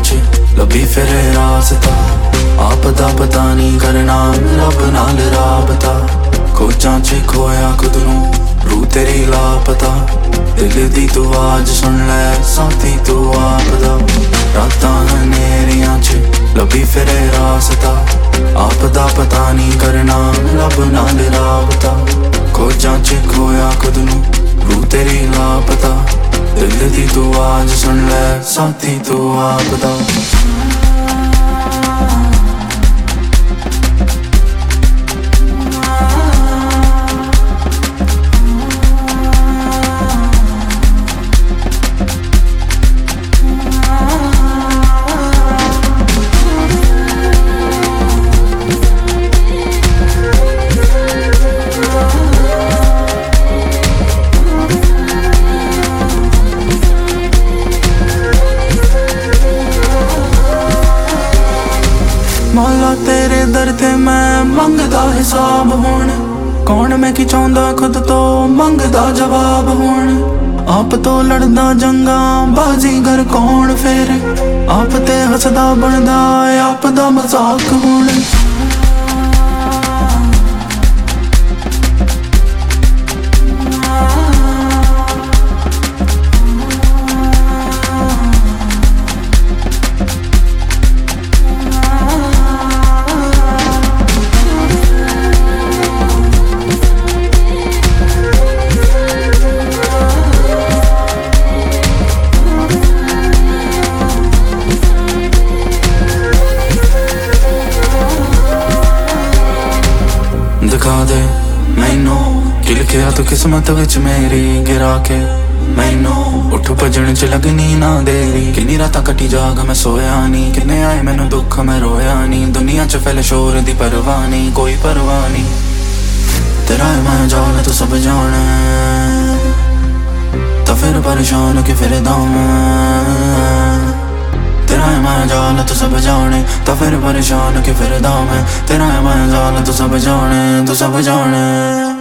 च लभी फिरे रास्ता। आपदा पता नहीं करना रब नाल राबता। खोजां च खोया खुद नूं रूह तेरी लापता। दिल दी तू आवाज सुन लै साथी तू आपदा। रातां हनेरियां च लभी फिरे रास्ता। आपदा पता नहीं करना रब नाल राबता। खोजां च खोया खुद नूं रूह तेरी लापता। दिल दी तू आवाज सुन लै साथी तू आपदा। मौला तेरे दर ते मैं मंगदा हिसाब हुण। कौन मैं की चाहुंदा खुद तो मंगदा जवाब हुण। आप तो लड़दा जंगा बाजीगर कौन फिर। आप ते हसदा बनदा आप दा मजाक हुण। दिखा दे मैनू कि लिखिया तू किस्मत विच मेरी गिरा के। मैनू उठ भजन च लगनी ना देरी। किन्नी रातां कटी जाग मैं सोया नहीं। किन्ने आए मैनू दुख मैं रोया नहीं। दुनिया च फैले शोर दी परवाह नहीं कोई परवाह नहीं। तेरा है मैं जान तू सब जाने तो फिर परेशान कि फिर दाम। तेरा है मैं जान तू सब जाने तो फिर परेशान कि फिर दाम। तेरा है मैं जान तू सब जाने तू सब जाने।